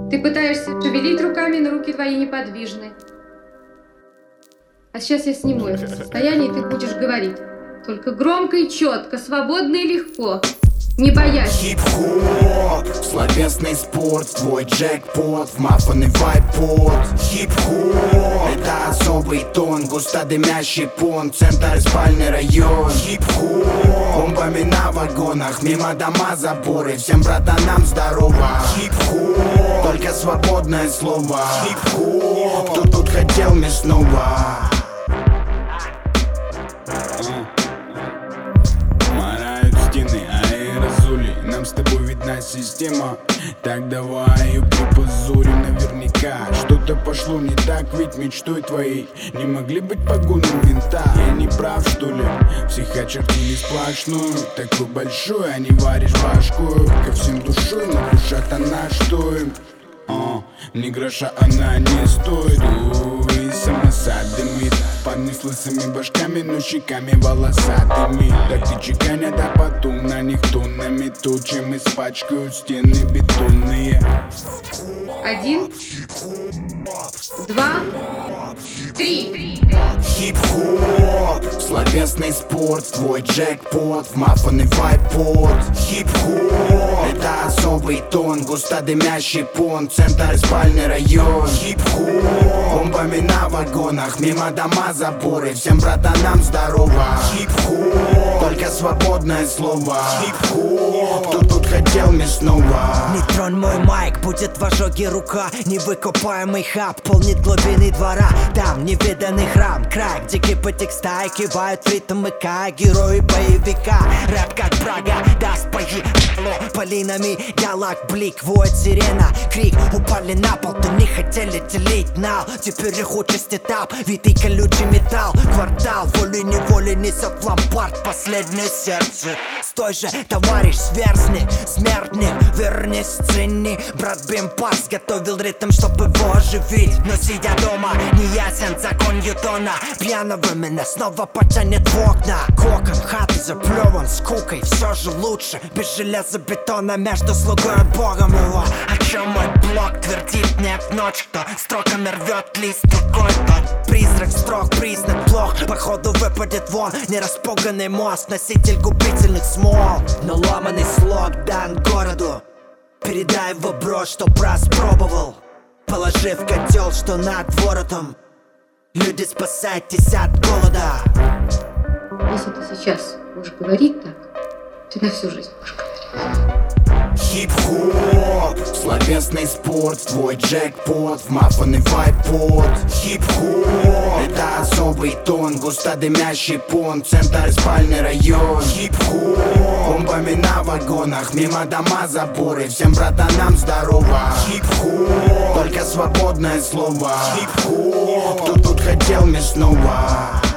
Ты пытаешься шевелить руками, но руки твои неподвижны. А сейчас я сниму это состояние, и ты будешь говорить. Только громко и четко, свободно и легко. Не боясь. Хип-хоп, словесный спорт, твой джекпот, вмафанный вайп-под. Хип-хоп, это особый тон, густо дымящий понт, центр и спальный район. Хип-хоп, бомбами на вагонах, мимо дома заборы, всем братанам здорово. Хип-хоп, только свободное слово. Хип-хоп, кто тут хотел мясного? Нам с тобой видна система. Так давай ее припозорим наверняка. Что-то пошло не так, ведь мечтой твоей не могли быть погоном винта. Я не прав, что ли? Всех очертили сплошную. Такой большой, а не варишь башку. Ко всем душой, но душа-то наш стоит. Ни гроша она не стоит. Ой, самосад дымит. Парни с лысыми башками, но щеками волосатыми. Так ты чеканя, да потом на них тоннами тучами испачкают стены бетонные. 1, 2, 3. Хип-хоп, словесный спорт, твой джекпот, вмафанный вайп-под. Хип-хоп, это особый тон, густо дымящий понт, центр и спальный район. Хип-хоп, бомбами на вагонах, мимо дома заборы, всем братанам здорово. Хип-хоп, только свободное слово. Хип-хоп, кто тут хотел мясного? Не тронь мой майк, будет в ожоге рука. Невыкопаемый хаб полнит глубины двора. Там невиданный храм, край, где кипятик стаи кивают в ритм ика. Герои боевика, рэп как Прага даст пои. Полинами галак, блик, воет сирена. Крик, упали на пол, то не хотели делить нал. Теперь их участь этап, витый колючий металл. Квартал, волей-неволей несет в ломбард последнее сердце. Стой же, товарищ, сверстник, смертник, вернись, цени. Брат Бимпас готовил ритм, чтобы его оживить. Но сидя дома, неясен закон Ньютона. Пьяного меня снова потянет в окна. Кокон хаты заплеван скукой, все же лучше без железобетона между слугой и богом его. О чем мой блог твердит, нет ночь, кто строками рвет лист какой-то. Призрак строк, признак плох, походу выпадет вон нераспуганный мост, носитель губительных смол. Но ломаный слог дан городу, передай его бро, что распробовал. Положи в котел, что над воротом. Люди, спасайтесь от голода. Если ты сейчас будешь говорить так, ты на всю жизнь будешь говорить. Хип-хоп, словесный спорт, твой джекпот, вмафанный вайп-под. Хип-хоп, это особый тон, густо дымящий понт, центр и спальный район. Хип-хоп, бомбами на вагонах, мимо дома заборы, всем братанам здорово. Хип-хоп, только свободное слово. Хип-хоп, кто тут хотел мясного?